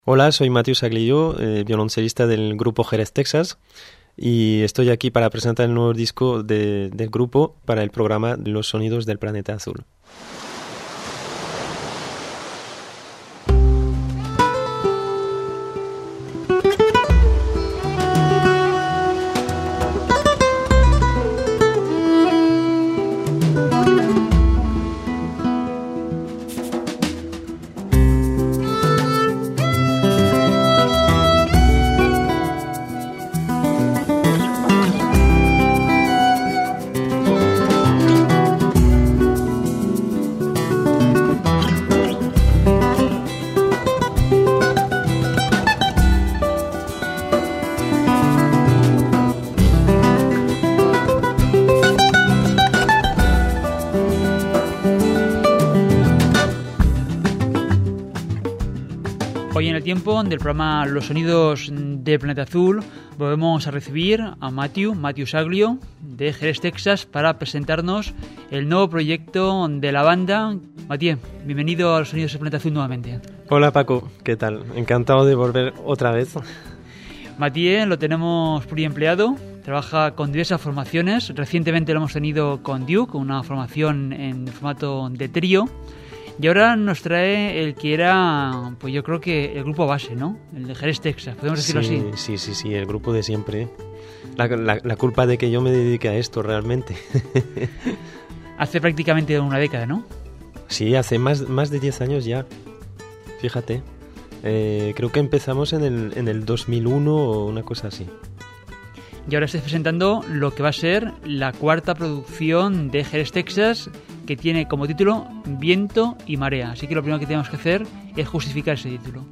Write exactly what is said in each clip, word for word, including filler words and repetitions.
Hola, soy Matthew Saglillo, eh, violoncelista del grupo Jerez Texas, y estoy aquí para presentar el nuevo disco de, del grupo para el programa Los Sonidos del Planeta Azul. Hoy en el tiempo del programa Los Sonidos del Planeta Azul volvemos a recibir a Matthew, Matthew Saglio de Jerez, Texas, para presentarnos el nuevo proyecto de la banda. Mathieu, bienvenido a Los Sonidos del Planeta Azul nuevamente. Hola Paco, ¿qué tal? Encantado de volver otra vez. Mathieu lo tenemos pluriempleado, trabaja con diversas formaciones. Recientemente lo hemos tenido con Duke, una formación en formato de trío. Y ahora nos trae el que era, pues yo creo que el grupo base, ¿no? El de Jerez, Texas, podemos decirlo sí, así. Sí, sí, sí, el grupo de siempre. La, la, la culpa de que yo me dedique a esto realmente. Hace prácticamente una década, ¿no? Sí, hace más, más de diez años ya. Fíjate. Eh, creo que empezamos en el, en el dos mil uno o una cosa así. Y ahora estáis presentando lo que va a ser la cuarta producción de Jerez, Texas, que tiene como título Viento y Marea. Así que lo primero que tenemos que hacer es justificar ese título.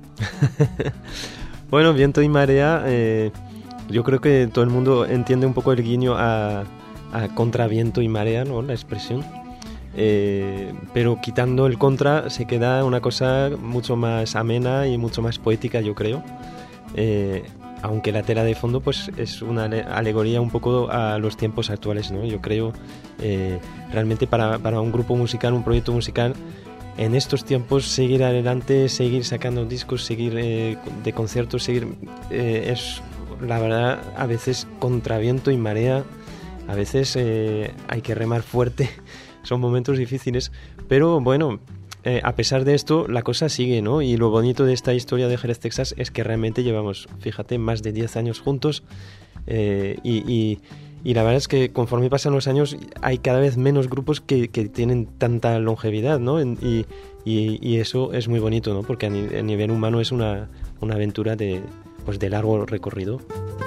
Bueno, Viento y Marea, eh, yo creo que todo el mundo entiende un poco el guiño a, a contra viento y marea, ¿no? La expresión. Eh, pero quitando el contra se queda una cosa mucho más amena y mucho más poética, yo creo. Eh, aunque la tela de fondo pues es una alegoría un poco a los tiempos actuales, ¿no? Yo creo eh, realmente para, para un grupo musical, un proyecto musical, en estos tiempos seguir adelante, seguir sacando discos, seguir eh, de conciertos, seguir eh, es la verdad a veces contra viento y marea, a veces eh, hay que remar fuerte, son momentos difíciles, pero bueno. Eh, a pesar de esto, la cosa sigue, ¿no? Y lo bonito de esta historia de Jerez, Texas, es que realmente llevamos, fíjate, más de diez años juntos eh, y, y, y la verdad es que conforme pasan los años hay cada vez menos grupos que, que tienen tanta longevidad, ¿no? Y, y, y eso es muy bonito, ¿no? Porque a, ni, a nivel humano es una, una aventura de, pues de largo recorrido.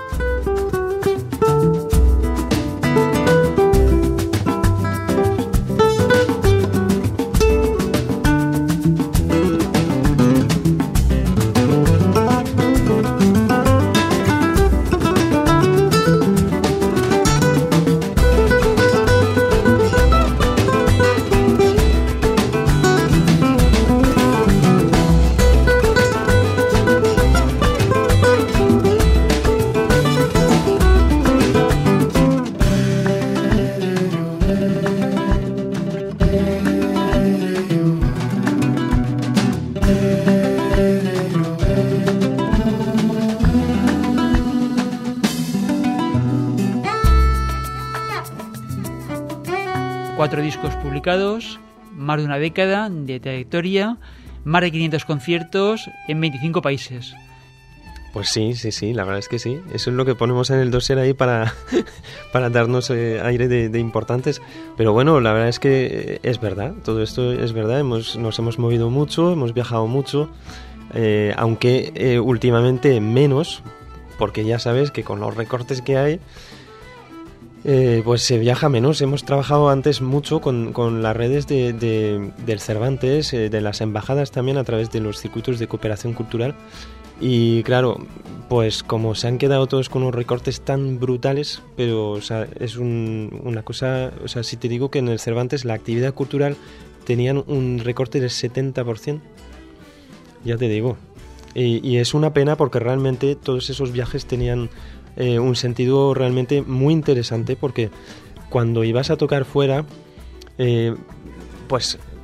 Cuatro discos publicados, más de una década de trayectoria, más de quinientos conciertos en veinticinco países. Pues sí, sí, sí, la verdad es que sí. Eso es lo que ponemos en el dossier ahí para, para darnos eh, aire de, de importantes. Pero bueno, la verdad es que es verdad, todo esto es verdad. Hemos, nos hemos movido mucho, hemos viajado mucho, eh, aunque eh, últimamente menos, porque ya sabes que con los recortes que hay, Eh, pues se viaja menos. Hemos trabajado antes mucho con, con las redes de, de, del Cervantes, eh, de las embajadas también a través de los circuitos de cooperación cultural y claro, pues como se han quedado todos con unos recortes tan brutales, pero o sea, es un, una cosa, o sea, si te digo que en el Cervantes la actividad cultural tenían un recorte del setenta por ciento, ya te digo, y, y es una pena porque realmente todos esos viajes tenían Eh, un sentido realmente muy interesante porque cuando ibas a tocar fuera eh, pues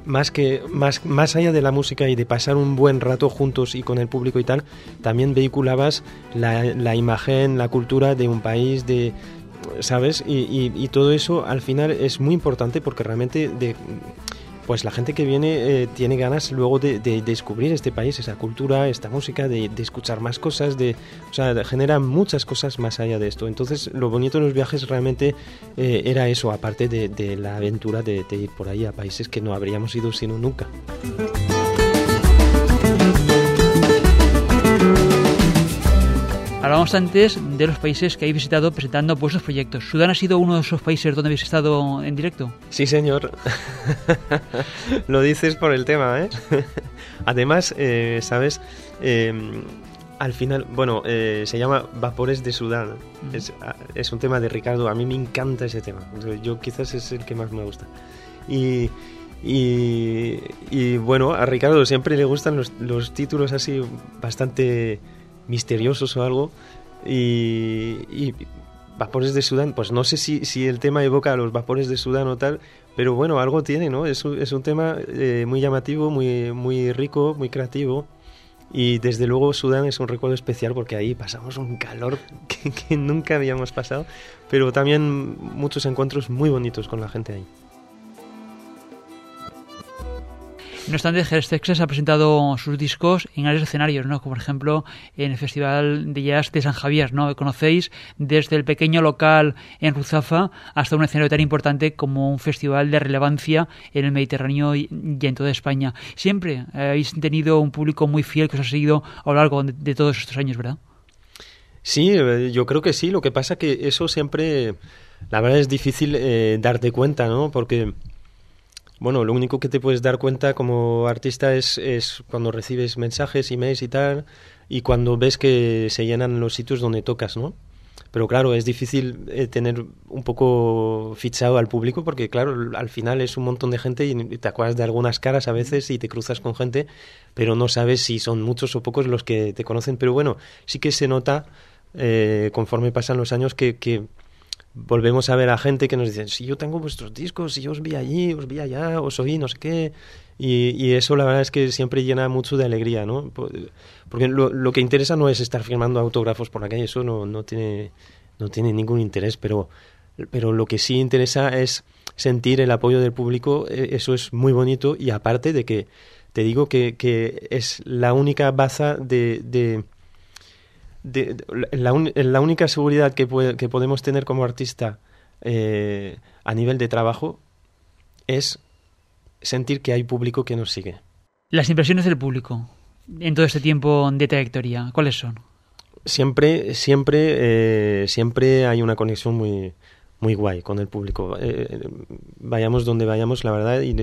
más que más, más allá de la música y de pasar un buen rato juntos y con el público y tal, también vehiculabas la, la imagen, la cultura de un país, de, ¿sabes? Y, y, y todo eso al final es muy importante porque realmente de, pues la gente que viene eh, tiene ganas luego de, de, de descubrir este país, esa cultura, esta música, de, de escuchar más cosas, de, o sea, genera muchas cosas más allá de esto. Entonces, lo bonito de los viajes realmente eh, era eso, aparte de, de la aventura de, de ir por ahí a países que no habríamos ido sino nunca. Hablábamos antes de los países que habéis visitado presentando vuestros proyectos. ¿Sudán ha sido uno de esos países donde habéis estado en directo? Sí, señor. Lo dices por el tema, ¿eh? Además, eh, ¿sabes? Eh, al final, bueno, eh, se llama Vapores de Sudán. Uh-huh. Es, es un tema de Ricardo. A mí me encanta ese tema. Yo quizás es el que más me gusta. Y... Y, y bueno, a Ricardo siempre le gustan los, los títulos así bastante misteriosos o algo, y, y Vapores de Sudán, pues no sé si, si el tema evoca a los vapores de Sudán o tal, pero bueno, algo tiene, ¿no? Es un, es un tema eh, muy llamativo, muy, muy rico, muy creativo, y desde luego Sudán es un recuerdo especial porque ahí pasamos un calor que, que nunca habíamos pasado, pero también muchos encuentros muy bonitos con la gente ahí. No obstante, Jerez Texas ha presentado sus discos en varios escenarios, ¿no? Como por ejemplo en el Festival de Jazz de San Javier, ¿no? Conocéis desde el pequeño local en Ruzafa hasta un escenario tan importante como un festival de relevancia en el Mediterráneo y en toda España. Siempre habéis tenido un público muy fiel que os ha seguido a lo largo de, de todos estos años, ¿verdad? Sí, yo creo que sí. Lo que pasa que eso siempre, la verdad, es difícil eh, darte cuenta, ¿no? Porque bueno, lo único que te puedes dar cuenta como artista es, es cuando recibes mensajes, emails y tal, y cuando ves que se llenan los sitios donde tocas, ¿no? Pero claro, es difícil eh, tener un poco fichado al público porque, claro, al final es un montón de gente y te acuerdas de algunas caras a veces y te cruzas con gente, pero no sabes si son muchos o pocos los que te conocen. Pero bueno, sí que se nota eh, conforme pasan los años que... que volvemos a ver a gente que nos dice, si yo tengo vuestros discos, si yo os vi allí, os vi allá, os oí, no sé qué, y, y eso la verdad es que siempre llena mucho de alegría, ¿no? Porque lo, lo que interesa no es estar firmando autógrafos por la calle, eso no, no tiene no tiene ningún interés, pero, pero lo que sí interesa es sentir el apoyo del público, eso es muy bonito, y aparte de que te digo que, que es la única baza de... de De, de, la, un, la única seguridad que, puede, que podemos tener como artista eh, a nivel de trabajo es sentir que hay público que nos sigue. Las impresiones del público en todo este tiempo de trayectoria, ¿cuáles son? Siempre, siempre, eh, siempre hay una conexión muy, muy guay con el público. Eh, vayamos donde vayamos, la verdad, y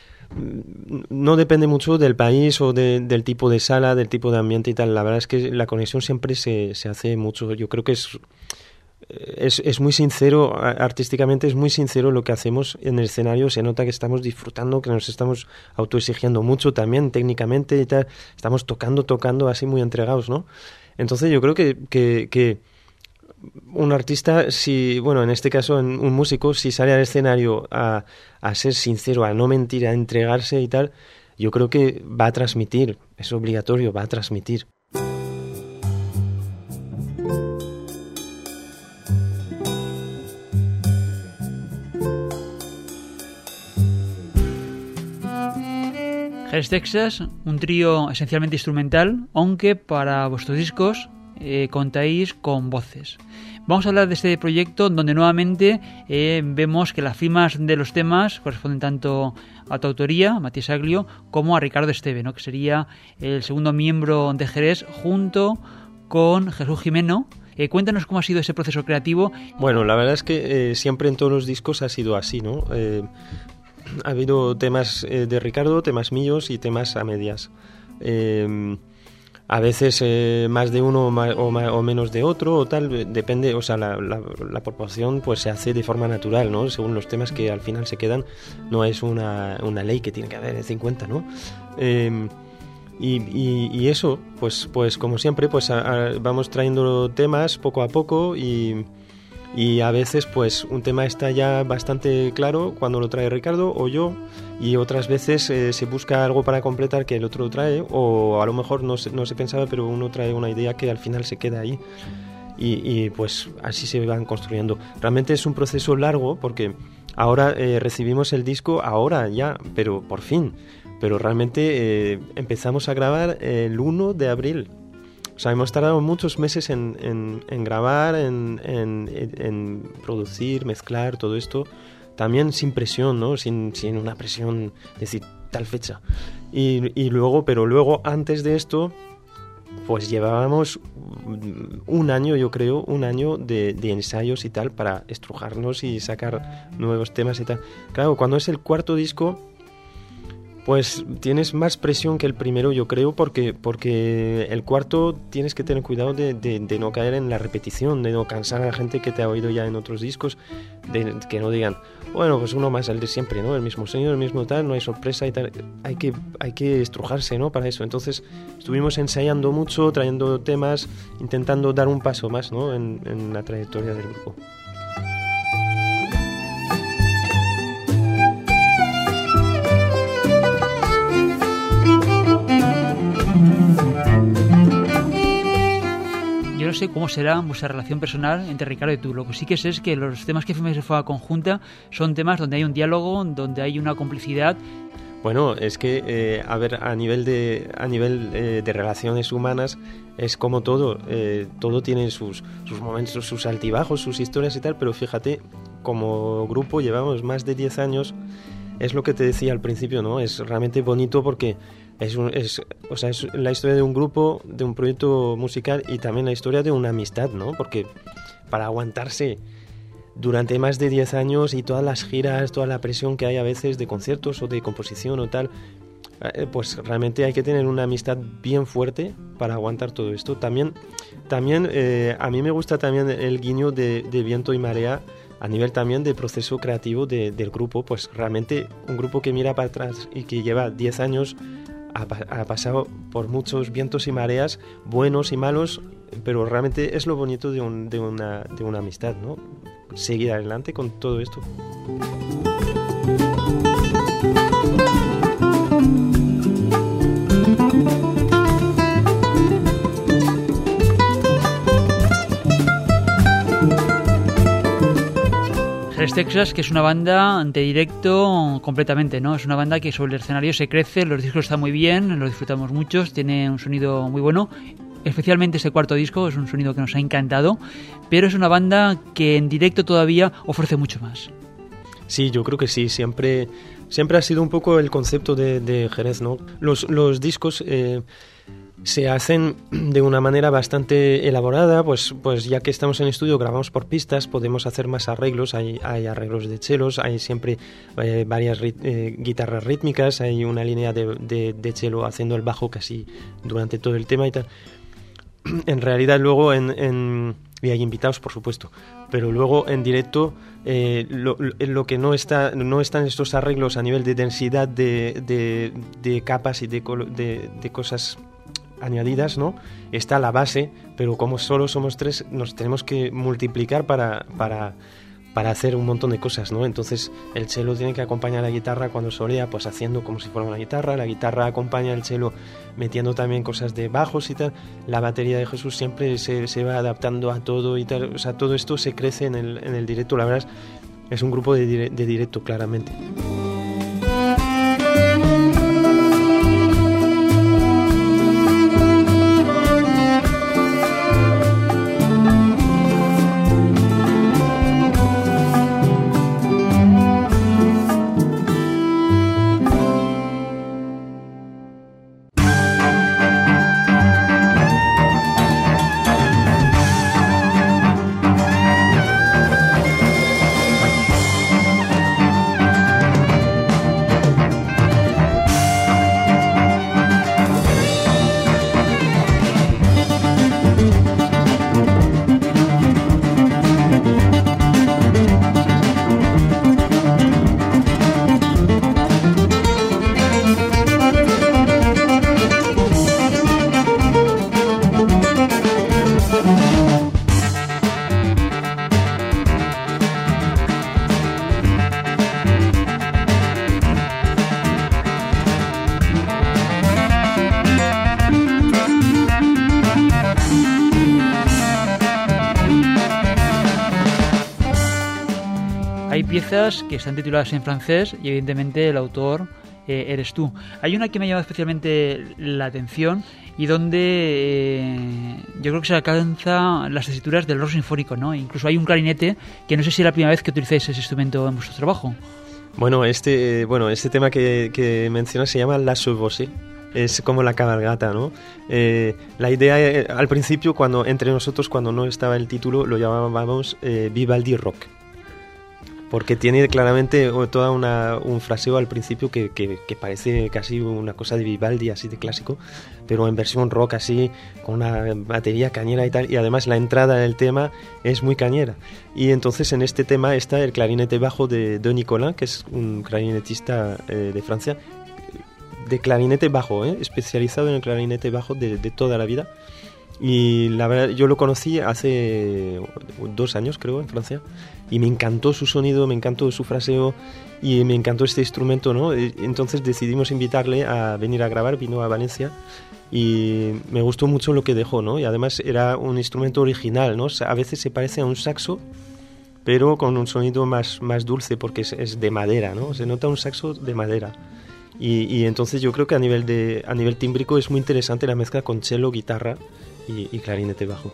no depende mucho del país o de, del tipo de sala, del tipo de ambiente y tal. La verdad es que la conexión siempre se, se hace mucho. Yo creo que es, es, es muy sincero, artísticamente es muy sincero lo que hacemos en el escenario. Se nota que estamos disfrutando, que nos estamos autoexigiendo mucho también técnicamente y tal. Estamos tocando, tocando así muy entregados, ¿no? Entonces yo creo que, que, que un artista, si, bueno, en este caso un músico, si sale al escenario a, a ser sincero, a no mentir, a entregarse y tal, yo creo que va a transmitir, es obligatorio, va a transmitir. Jerez Texas, un trío esencialmente instrumental, aunque para vuestros discos Eh, contáis con voces. Vamos a hablar de este proyecto donde nuevamente eh, vemos que las firmas de los temas corresponden tanto a tu autoría, Matías Aglio, como a Ricardo Esteve, ¿no? Que sería el segundo miembro de Jerez junto con Jesús Jimeno. Eh, cuéntanos cómo ha sido ese proceso creativo. Bueno, la verdad es que eh, siempre en todos los discos ha sido así, ¿no? Eh, ha habido temas eh, de Ricardo, temas míos y temas a medias. Eh, A veces eh, más de uno o, más, o, más, o menos de otro o tal, depende, o sea, la, la, la proporción pues se hace de forma natural, ¿no? Según los temas que al final se quedan, no es una, una ley que tiene que haber cincuenta, ¿no? Eh, y, y, y eso, pues, pues como siempre, pues a, a, vamos trayendo temas poco a poco y, Y a veces pues un tema está ya bastante claro cuando lo trae Ricardo o yo, y otras veces eh, se busca algo para completar que el otro trae, o a lo mejor no se, no se pensaba, pero uno trae una idea que al final se queda ahí. Y, y pues así se van construyendo. Realmente es un proceso largo porque ahora eh, recibimos el disco, ahora ya, pero por fin. Pero realmente eh, empezamos a grabar el uno de abril. O sea, hemos tardado muchos meses en, en, en grabar, en, en, en producir, mezclar, todo esto. También sin presión, ¿no? Sin, sin una presión, decir, tal fecha. Y, y luego, pero luego, antes de esto, pues llevábamos un año, yo creo, un año de, de ensayos y tal, para estrujarnos y sacar nuevos temas y tal. Claro, cuando es el cuarto disco, pues tienes más presión que el primero, yo creo, porque, porque el cuarto tienes que tener cuidado de, de, de no caer en la repetición, de no cansar a la gente que te ha oído ya en otros discos, de que no digan, bueno, pues uno más, el de siempre, ¿no? El mismo sonido, el mismo tal, no hay sorpresa y tal. Hay que, hay que estrujarse, ¿no? Para eso. Entonces estuvimos ensayando mucho, trayendo temas, intentando dar un paso más, ¿no? En, en la trayectoria del grupo. Yo no sé cómo será vuestra relación personal entre Ricardo y tú. Lo que sí que sé es que los temas que firmáis de forma conjunta son temas donde hay un diálogo, donde hay una complicidad. Bueno, es que, eh, a ver, a nivel de a nivel eh, de relaciones humanas es como todo. Eh, todo tiene sus, sus momentos, sus altibajos, sus historias y tal, pero fíjate, como grupo llevamos más de diez años. Es lo que te decía al principio, ¿no? Es realmente bonito porque es, un, es, o sea, es la historia de un grupo, de un proyecto musical y también la historia de una amistad, ¿no? Porque para aguantarse durante más de diez años y todas las giras, toda la presión que hay a veces de conciertos o de composición o tal, pues realmente hay que tener una amistad bien fuerte para aguantar todo esto. También, también eh, a mí me gusta también el guiño de, de Viento y Marea, a nivel también de proceso creativo de, del grupo. Pues realmente un grupo que mira para atrás y que lleva diez años ha, ha pasado por muchos vientos y mareas, buenos y malos, pero realmente es lo bonito de, un, de, una, de una amistad, ¿no? Seguir adelante con todo esto. Jerez Texas, que es una banda de directo completamente, ¿no? Es una banda que sobre el escenario se crece, los discos están muy bien, los disfrutamos muchos, tiene un sonido muy bueno. Especialmente este cuarto disco es un sonido que nos ha encantado, pero es una banda que en directo todavía ofrece mucho más. Sí, yo creo que sí, siempre, siempre ha sido un poco el concepto de, de Jerez, ¿no? Los, los discos eh, se hacen de una manera bastante elaborada, pues, pues ya que estamos en estudio, grabamos por pistas, podemos hacer más arreglos, hay, hay arreglos de chelos, hay siempre eh, varias rit- eh, guitarras rítmicas, hay una línea de, de, de chelo haciendo el bajo casi durante todo el tema y tal. En realidad luego en, en y hay invitados, por supuesto, pero luego en directo eh, lo, lo que no está no están estos arreglos a nivel de densidad de, de, de capas y de, de, de cosas añadidas, ¿no? Está la base, pero como solo somos tres nos tenemos que multiplicar para, para, para hacer un montón de cosas, ¿no? Entonces el cello tiene que acompañar a la guitarra cuando solea, pues haciendo como si fuera una guitarra, la guitarra acompaña al cello metiendo también cosas de bajos y tal, la batería de Jesús siempre se, se va adaptando a todo y tal, o sea, todo esto se crece en el, en el directo, la verdad es, es un grupo de, dire, de directo claramente. piezas que están tituladas en francés y evidentemente el autor eh, eres tú. Hay una que me ha llamado especialmente la atención y donde eh, yo creo que se alcanza las tesituras del rock sinfónico, ¿no? Incluso hay un clarinete que no sé si es la primera vez que utilizáis ese instrumento en vuestro trabajo. Bueno, este, bueno, este tema que, que mencionas se llama La Chevauchée. Es como la cabalgata, ¿no? Eh, la idea, eh, al principio, cuando entre nosotros, cuando no estaba el título, lo llamábamos eh, Vivaldi Rock. Porque tiene claramente toda una, un fraseo al principio que, que, que parece casi una cosa de Vivaldi, así de clásico, pero en versión rock, así, con una batería cañera y tal, y además la entrada del tema es muy cañera. Y entonces en este tema está el clarinete bajo de de Nicolas, que es un clarinetista eh, de Francia, de clarinete bajo, ¿eh? especializado en el clarinete bajo de, de toda la vida. Y la verdad, yo lo conocí hace dos años, creo, en Francia, y me encantó su sonido, me encantó su fraseo y me encantó este instrumento, ¿no? Entonces decidimos invitarle a venir a grabar, vino a Valencia y me gustó mucho lo que dejó, ¿no? Y además era un instrumento original, ¿no? A veces se parece a un saxo, pero con un sonido más, más dulce porque es, es de madera, ¿no? Se nota un saxo de madera. Y, y entonces yo creo que a nivel, de, a nivel tímbrico es muy interesante la mezcla con cello, guitarra y, y clarinete bajo.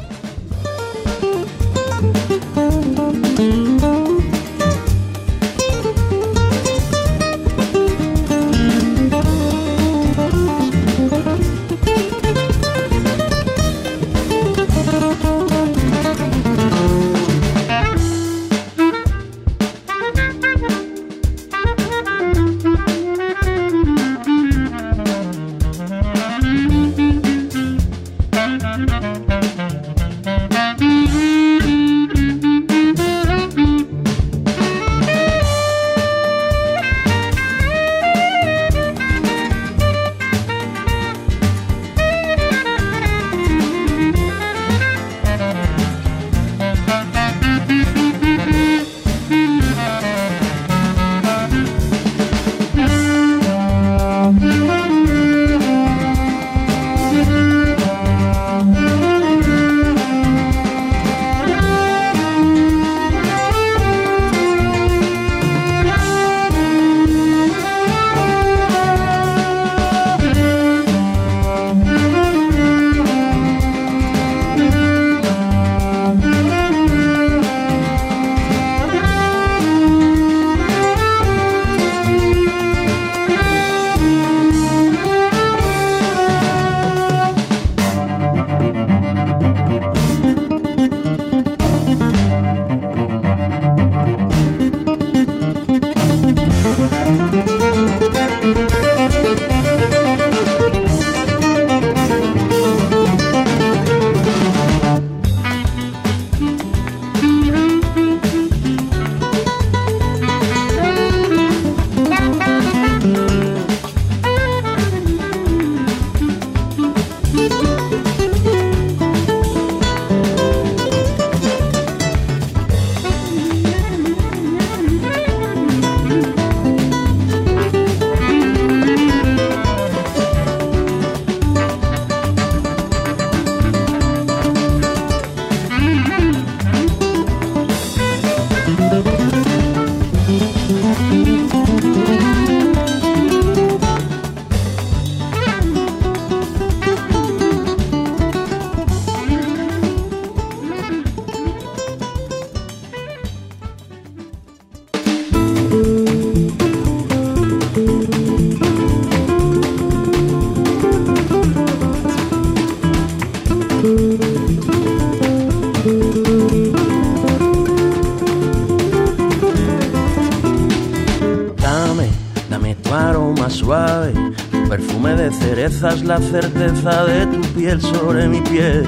Suave, tu perfume de cerezas, la certeza de tu piel sobre mi piel.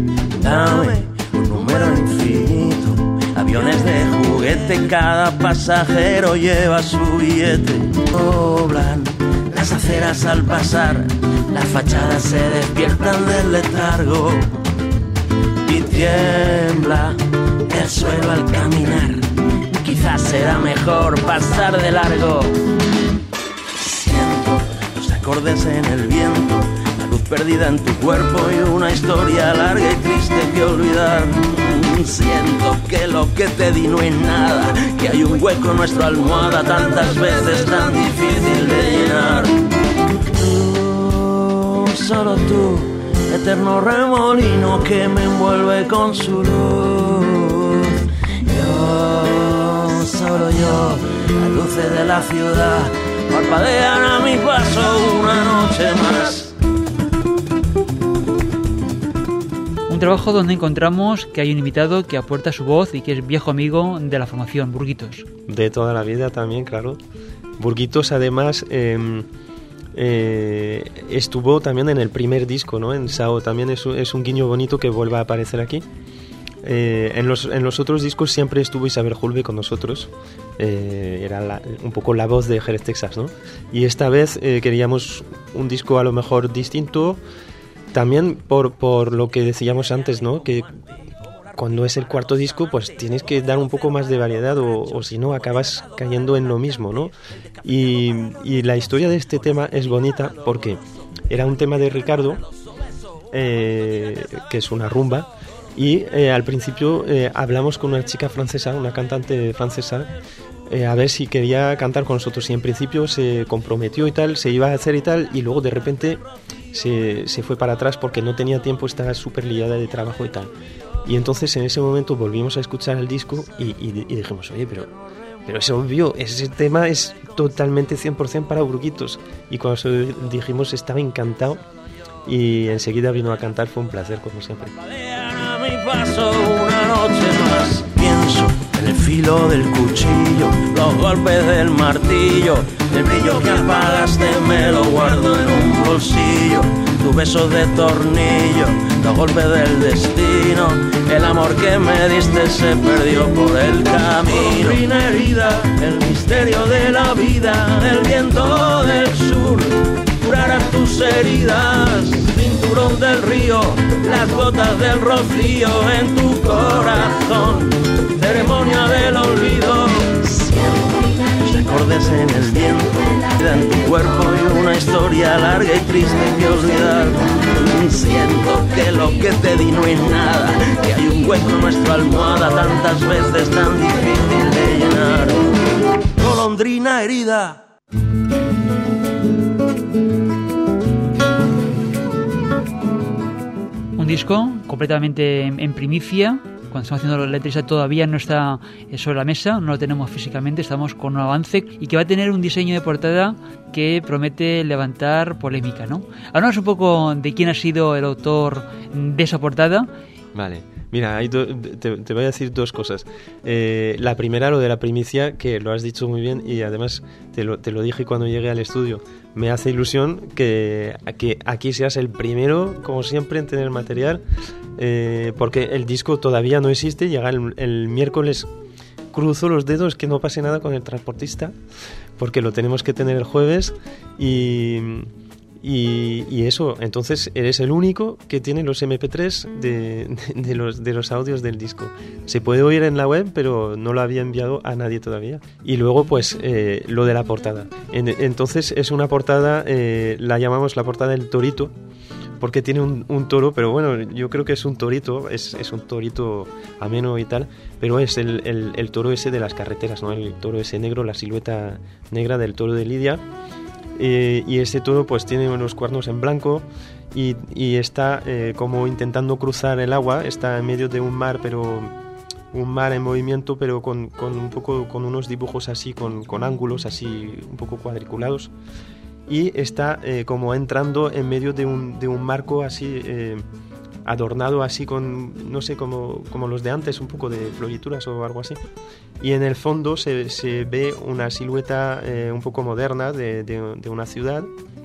Dame un número infinito, aviones de juguete, cada pasajero lleva su billete. Doblan las aceras al pasar, las fachadas se despiertan del letargo y tiembla el suelo al caminar. Quizás será mejor pasar de largo. Acordes en el viento, la luz perdida en tu cuerpo y una historia larga y triste que olvidar. Siento que lo que te di no es nada, que hay un hueco en nuestra almohada tantas veces tan difícil de llenar. Tú, solo tú, eterno remolino que me envuelve con su luz. Yo, solo yo, las luces de la ciudad parpadean a mi paso una noche más. Un trabajo donde encontramos que hay un invitado que aporta su voz y que es viejo amigo de la formación, Burguitos. De toda la vida también, claro. Burguitos, además, eh, eh, estuvo también en el primer disco, ¿no? En Sao. También es, es un guiño bonito que vuelva a aparecer aquí. Eh, en, los, en los otros discos siempre estuvo Isabel Julve con nosotros. Eh, era la, un poco la voz de Jerez, Texas, ¿no? Y esta vez eh, queríamos un disco a lo mejor distinto. También por, por lo que decíamos antes, ¿no? Que cuando es el cuarto disco, pues tienes que dar un poco más de variedad o, o si no acabas cayendo en lo mismo, ¿no? Y, y la historia de este tema es bonita porque era un tema de Ricardo, eh, que es una rumba, y eh, al principio eh, hablamos con una chica francesa, una cantante francesa, eh, a ver si quería cantar con nosotros, y en principio se comprometió y tal, se iba a hacer y tal, y luego de repente se, se fue para atrás porque no tenía tiempo, estaba súper liada de trabajo y tal. Y entonces en ese momento volvimos a escuchar el disco y, y, y dijimos, oye, pero, pero es obvio, ese tema es totalmente cien por ciento para Burguitos. Y cuando se lo dijimos estaba encantado y enseguida vino a cantar, fue un placer como siempre. A mi paso una noche más, pienso en el filo del cuchillo, los golpes del martillo, el brillo que apagaste me lo guardo en un bolsillo. Tus besos de tornillo, los golpes del destino, el amor que me diste se perdió por el camino. Una herida, el misterio de la vida, el viento del sur curará tus heridas. Cinturón del río, las gotas del rocío en tu corazón, ceremonia del olvido. Siempre acordes en el viento, en tu cuerpo y una historia larga y triste que olvidar. Siento que lo que te di no es nada, que hay un hueco en nuestra almohada tantas veces tan difícil de llenar. Golondrina herida. Un disco completamente en, en primicia. Cuando estamos haciendo la entrevista todavía no está sobre la mesa, no lo tenemos físicamente, estamos con un avance y que va a tener un diseño de portada que promete levantar polémica, ¿no? Háblanos un poco de quién ha sido el autor de esa portada. Vale, mira, hay do, te, te voy a decir dos cosas. Eh, la primera, lo de la primicia, que lo has dicho muy bien y además te lo, te lo dije cuando llegué al estudio. Me hace ilusión que, que aquí seas el primero, como siempre, en tener material, eh, porque el disco todavía no existe, llega el, el miércoles. Cruzo los dedos que no pase nada con el transportista, porque lo tenemos que tener el jueves y... Y, y eso, entonces eres el único que tiene los eme pe tres de, de, de, los, de los audios del disco. Se puede oír en la web, pero no lo había enviado a nadie todavía. Y luego, pues, eh, lo de la portada. En, entonces es una portada, eh, la llamamos la portada del torito, porque tiene un, un toro, pero bueno, yo creo que es un torito, es, es un torito ameno y tal, pero es el, el, el toro ese de las carreteras, ¿no? El toro ese negro, la silueta negra del toro de Lidia. Eh, y este toro pues tiene unos cuernos en blanco y, y está eh, como intentando cruzar el agua, está en medio de un mar, pero un mar en movimiento, pero con, con un poco con unos dibujos así, con, con ángulos así un poco cuadriculados, y está eh, como entrando en medio de un, de un marco así eh, adornado así con, no sé, como, como los de antes, un poco de florituras o algo así. Y en el fondo se, se ve una silueta eh, un poco moderna de, de, de una ciudad,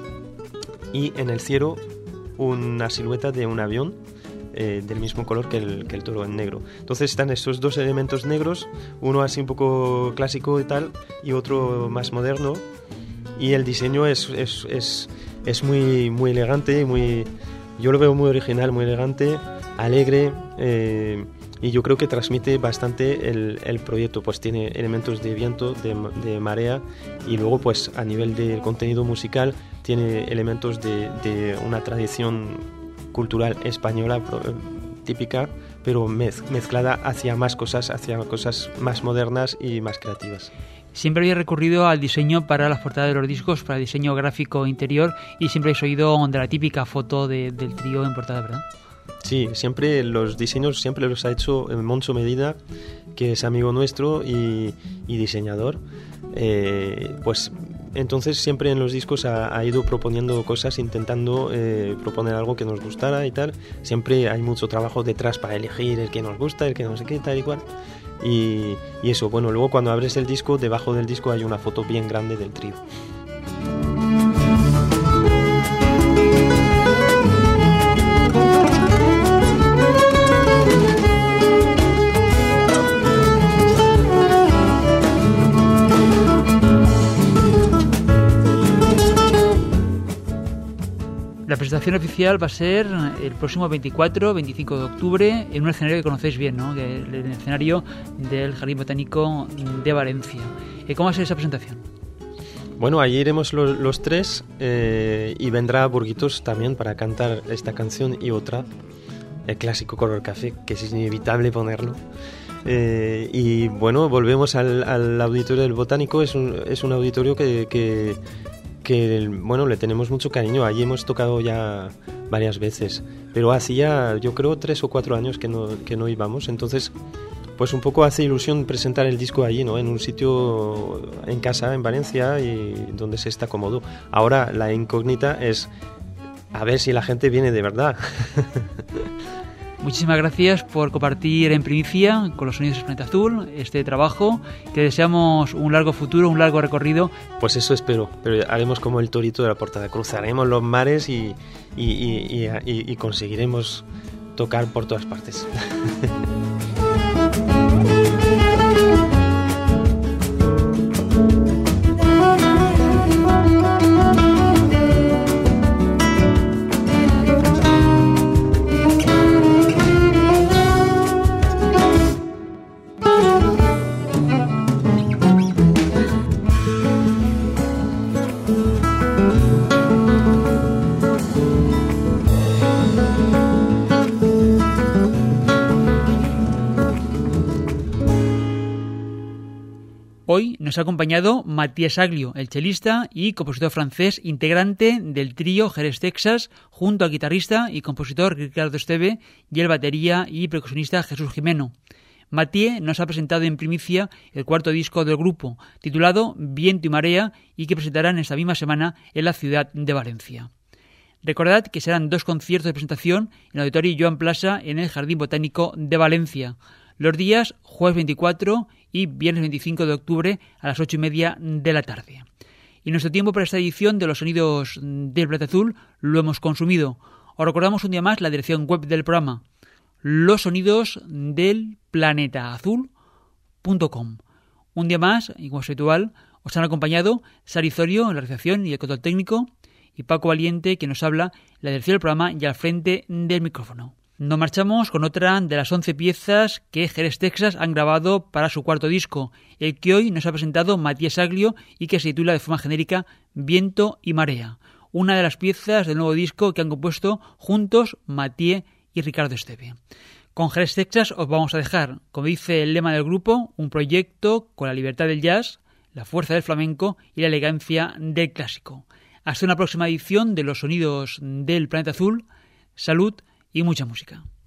y en el cielo una silueta de un avión eh, del mismo color que el, que el toro en negro. Entonces están estos dos elementos negros, uno así un poco clásico y tal, y otro más moderno. Y el diseño es, es, es, es muy, muy elegante, muy... Yo lo veo muy original, muy elegante, alegre, eh, y yo creo que transmite bastante el, el proyecto. Pues tiene elementos de viento, de, de marea, y luego pues a nivel del contenido musical tiene elementos de, de una tradición cultural española típica, pero mez, mezclada hacia más cosas, hacia cosas más modernas y más creativas. Siempre habéis recurrido al diseño para las portadas de los discos, para el diseño gráfico interior, y siempre habéis oído de la típica foto de, del trío en portada, ¿verdad? Sí, siempre los diseños siempre los ha hecho Moncho Medina, que es amigo nuestro y, y diseñador. Eh, pues entonces siempre en los discos ha, ha ido proponiendo cosas, intentando eh, proponer algo que nos gustara y tal. Siempre hay mucho trabajo detrás para elegir el que nos gusta, el que no sé qué, tal y cual. Y, y eso, bueno, luego cuando abres el disco, debajo del disco hay una foto bien grande del trío. La presentación oficial va a ser el próximo veinticuatro veinticinco de octubre en un escenario que conocéis bien, ¿no? Que es el escenario del Jardín Botánico de Valencia. ¿Cómo va a ser esa presentación? Bueno, allí iremos los, los tres eh, y vendrá Burguitos también para cantar esta canción y otra, el clásico Color Café, que es inevitable ponerlo. Eh, y bueno, volvemos al, al auditorio del Botánico. Es un, es un auditorio que... que que bueno, le tenemos mucho cariño. Allí hemos tocado ya varias veces, pero hacía yo creo tres o cuatro años que no, que no íbamos, entonces pues un poco hace ilusión presentar el disco allí, ¿no? En un sitio en casa, en Valencia, y donde se está cómodo. Ahora la incógnita es a ver si la gente viene de verdad. Muchísimas gracias por compartir en primicia con los Sonidos del Planeta Azul este trabajo. Te deseamos un largo futuro, un largo recorrido. Pues eso espero, pero haremos como el torito de la portada, cruzaremos los mares y, y, y, y, y, y conseguiremos tocar por todas partes. Hoy nos ha acompañado Matías Aglio, el chelista y compositor francés, integrante del trío Jerez Texas, junto al guitarrista y compositor Ricardo Esteve y el batería y percusionista Jesús Jimeno. Matías nos ha presentado en primicia el cuarto disco del grupo, titulado Viento y Marea, y que presentarán esta misma semana en la ciudad de Valencia. Recordad que serán dos conciertos de presentación en el Auditorio Joan Plaza en el Jardín Botánico de Valencia, los días jueves veinticuatro y viernes veinticinco de octubre a las ocho y media de la tarde. Y nuestro tiempo para esta edición de los Sonidos del Planeta Azul lo hemos consumido. Os recordamos un día más la dirección web del programa, los sonidos del planeta azul punto com. Un día más, y como es habitual, os han acompañado Sari Zorio en la realización y el control técnico, y Paco Valiente, que nos habla en la dirección del programa y al frente del micrófono. Nos marchamos con otra de las once piezas que Jerez Texas han grabado para su cuarto disco, el que hoy nos ha presentado Matías Aglio y que se titula de forma genérica Viento y Marea, una de las piezas del nuevo disco que han compuesto juntos Matías y Ricardo Esteve. Con Jerez Texas os vamos a dejar, como dice el lema del grupo, un proyecto con la libertad del jazz, la fuerza del flamenco y la elegancia del clásico. Hasta una próxima edición de los Sonidos del Planeta Azul. Salud y mucha música.